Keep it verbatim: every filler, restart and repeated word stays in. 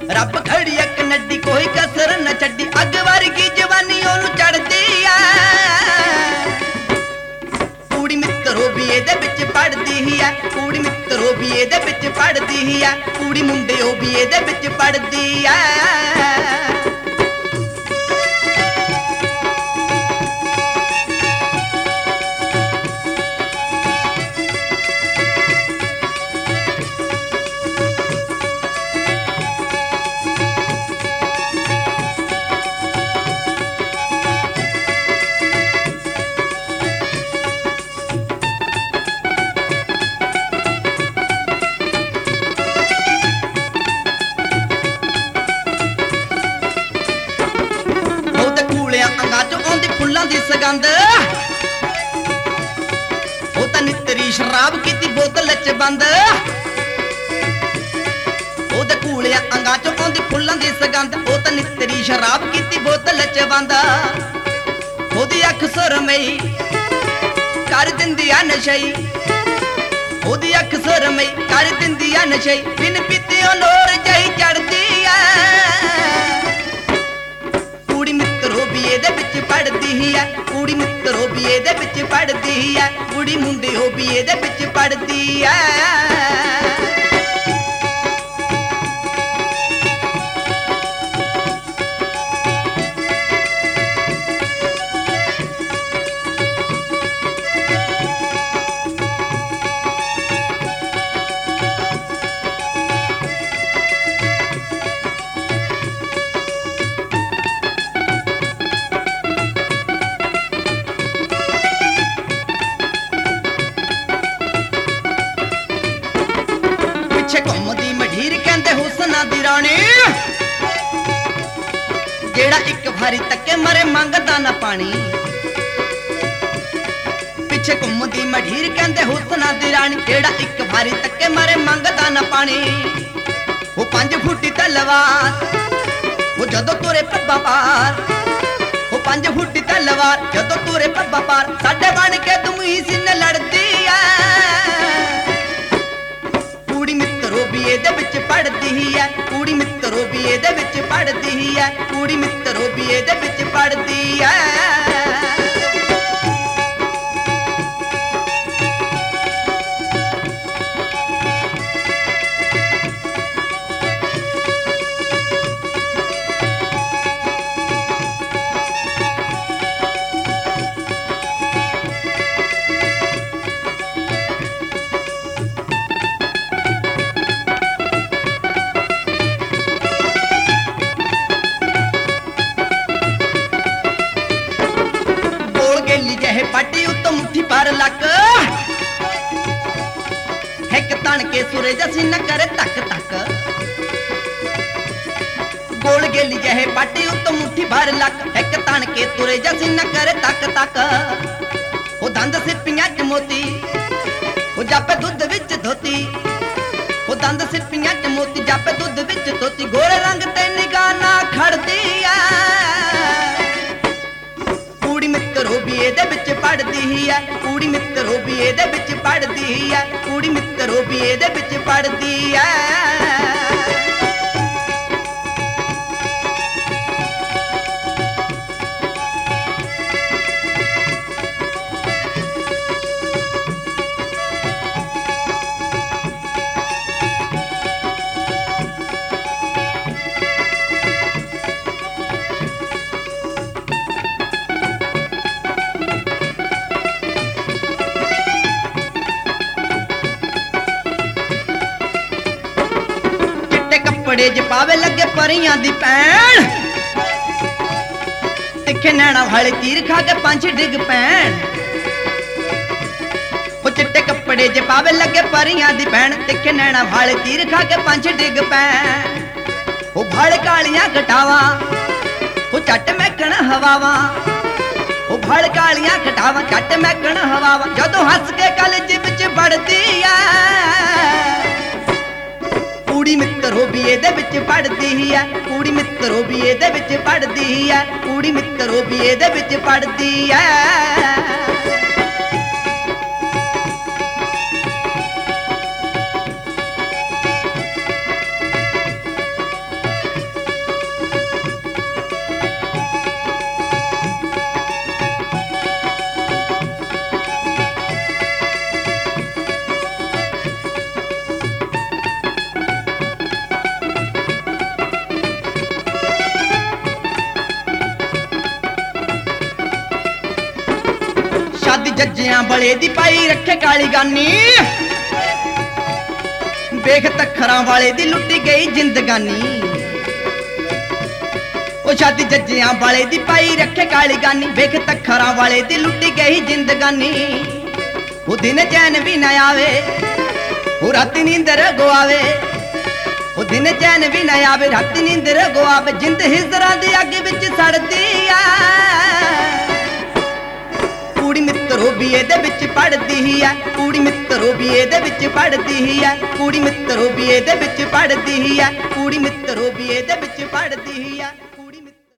रब खड़ी अक नड्डी कोई कसर न छड्डी अग वर्गी जवानी ओनू चढ़दी आ कूड़ी मित्रो भी एदे विच पढ़दी ही आ कूड़ी मित्रो भी एदे विच पढ़दी ही आ कूड़ी मुंडिओ भी एदे विच पढ़दी आ गंद वो तो नितरी शराब की बोतल च बंद वो तो कूलिया अंगा चो आंदी फुल्लां दी सगंध वो तो नितरी शराब की बोतल च बंद ओदी अख सुरमई कर दिंदी आ नशई ओदी अख सुरमई कर दिंदी आ नशई बिन पीतियों लोर जही चढ़दी आ कूड़ी मित्रो भी एदे विच पढ़दी ही आ कूड़ी मित्रो भी एदे विच पढ़दी ही आ कूड़ी मुंडिओ भी एदे विच पढ़दी आ घुमदी मढीर कहंदे हुसना दी रानी जेड़ा एक भारी तके मरे मंगदा ना पानी पिछे घुमदी मढीर कहंदे हुसना दी रानी जेड़ा एक भारी तके मरे मंगदा ना पानी वो पंज फुटी तलवार वो जदों तुरे पब्बा पार वो पंज फुटी तलवार जदों तुरे पब्बा पार साडे बन के दुई सिन लड़दी आ कूड़ी मित्रो भी एदे विच पढ़दी ही आ कूड़ी मित्रो भी एदे विच पढ़दी ही आ कूड़ी मित्रो भी एदे विच पढ़दी आ पाटी उत्तो मुट्ठी पर लक हिक तन के सुरे जसी न करे तक तक गोल गेली जहे पाटी उत्तो मुट्ठी भर लक हिक तन के तुरे जसी न करे तक तक वो दंद सिपियां च मोती वो जापे दुध विच धोती वो दंद सिपियां च मोती जापे दुध विच धोती गोरे रंग ते निगाह ना खड़दी आ कूड़ी मित्रो भी एदे विच पढ़दी ही आ कूड़ी मित्रो भी एदे विच पढ़दी ही आ कूड़ी मित्रो भी एदे विच पढ़दी आ कपड़े च पावे लगे परियां दी भैन तिखे नैना वाले तीर खा के पंछ डिग पैन वो चिट्टे कपड़े च पावे लगे परियां दी भैन तिखे नैना वाले तीर खा के पंछ डिग पैन वो भड़ कालियां घटावा वो चट महकण हवावा वो भड़ कालियां घटावा चट महकण हवावा जदों हस के कलज विच बढ़दी आ कूड़ी मित्रो भी एदे विच पढ़दी ही आ कूड़ी मित्रो भी एदे विच पढ़दी ही आ कूड़ी मित्रो भी एदे विच पढ़दी आ ਜੱਜਿਆਂ ਬਲੇ ਦੀ ਪਾਈ ਰੱਖੇ ਕਾਲੀ ਗਾਨੀ ਵੇਖ ਤੱਖਰਾਂ ਵਾਲੇ ਦੀ ਲੁੱਟੀ ਗਈ ਜ਼ਿੰਦਗਾਨੀ ਉਹ ਛਾਤੀ ਜੱਜਿਆਂ ਵਾਲੇ ਦੀ ਪਾਈ ਰੱਖੇ ਕਾਲੀ ਗਾਨੀ ਵੇਖ ਤੱਖਰਾਂ ਵਾਲੇ ਦੀ ਲੁੱਟੀ ਗਈ ਜ਼ਿੰਦਗਾਨੀ ਉਹ ਦਿਨ ਚੈਨ ਵੀ ਨਾ ਆਵੇ ਉਹ ਰਾਤੀ ਨੀਂਦਰ ਗਵਾਵੇ ਉਹ ਦਿਨ ਚੈਨ ਵੀ ਨਾ ਆਵੇ ਰਾਤੀ ਨੀਂਦਰ ਗਵਾਵੇ ਜਿੰਦ ਹਿਜ਼ਰਾਂ ਦੀ ਅੱਗ ਵਿੱਚ ਸੜਦੀ ਆ ਕੁੜੀ ਮਿੱਤਰੋ ਵੀ ਇਹਦੇ ਵਿੱਚ ਪੜਦੀ ਹੀ ਐ ਕੁੜੀ ਮਿੱਤਰੋ ਵੀ ਇਹਦੇ ਵਿੱਚ ਪੜਦੀ ਹੀ ਐ ਕੁੜੀ ਮਿੱਤਰੋ ਵੀ ਇਹਦੇ ਵਿੱਚ ਪੜਦੀ ਹੀ ਐ ਕੁੜੀ ਮਿੱਤਰੋ ਵੀ ਇਹਦੇ ਵਿੱਚ ਪੜਦੀ ਹੀ ਐ